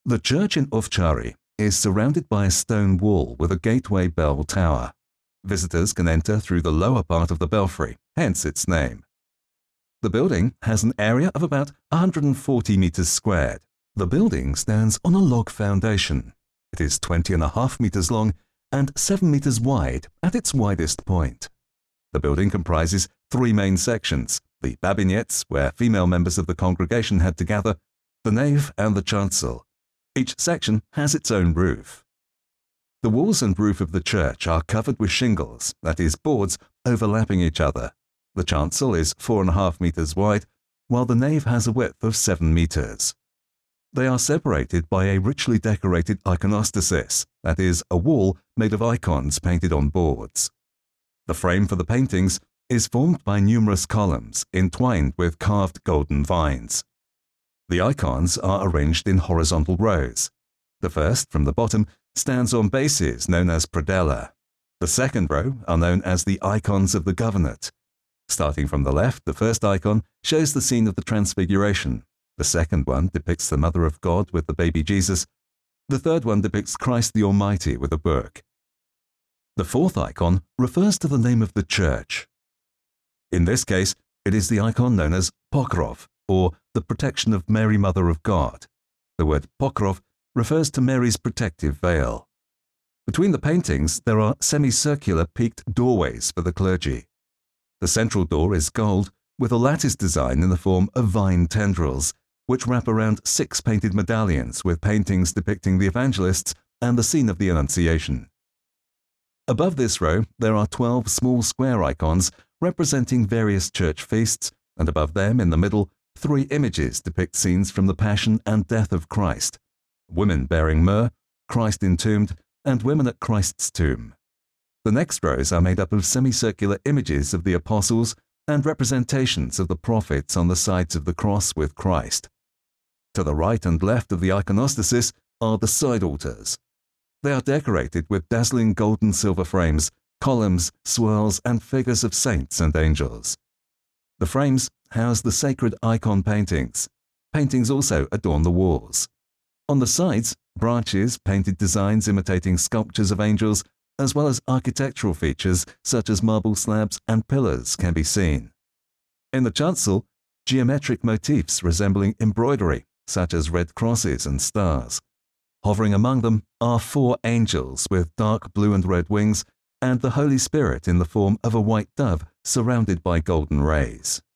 The church in Ovčáry is surrounded by a stone wall with a gateway bell tower. Visitors can enter through the lower part of the belfry, hence its name. The building has an area of about 140 meters squared. The building stands on a log foundation. It is 20.5 meters long and 7 meters wide at its widest point. The building comprises 3 main sections: the babinets, where female members of the congregation had to gather, the nave and the chancel. Each section has its own roof. The walls and roof of the church are covered with shingles, that is, boards overlapping each other. The chancel is 4.5 meters wide, while the nave has a width of 7 meters. They are separated by a richly decorated iconostasis, that is, a wall made of icons painted on boards. The frame for the paintings is formed by numerous columns entwined with carved golden vines. The icons are arranged in horizontal rows. The first, from the bottom, stands on bases known as predella. The second row are known as the icons of the governorate. Starting from the left, the first icon shows the scene of the Transfiguration. The second one depicts the Mother of God with the baby Jesus. The third one depicts Christ the Almighty with a book. The fourth icon refers to the name of the church. In this case, it is the icon known as Pokrov, or the protection of Mary Mother of God. The word Pokrov refers to Mary's protective veil. Between the paintings, there are semicircular peaked doorways for the clergy. The central door is gold, with a lattice design in the form of vine tendrils, which wrap around 6 painted medallions with paintings depicting the evangelists and the scene of the Annunciation. Above this row, there are 12 small square icons representing various church feasts, and above them, in the middle, 3 images depict scenes from the Passion and Death of Christ: women bearing myrrh, Christ entombed, and women at Christ's tomb. The next rows are made up of semicircular images of the apostles and representations of the prophets on the sides of the cross with Christ. To the right and left of the iconostasis are the side altars. They are decorated with dazzling gold and silver frames, columns, swirls, and figures of saints and angels. The frames house the sacred icon paintings. Paintings also adorn the walls. On the sides, branches, painted designs imitating sculptures of angels, as well as architectural features such as marble slabs and pillars can be seen. In the chancel, geometric motifs resembling embroidery, such as red crosses and stars. Hovering among them are 4 angels with dark blue and red wings, and the Holy Spirit in the form of a white dove surrounded by golden rays.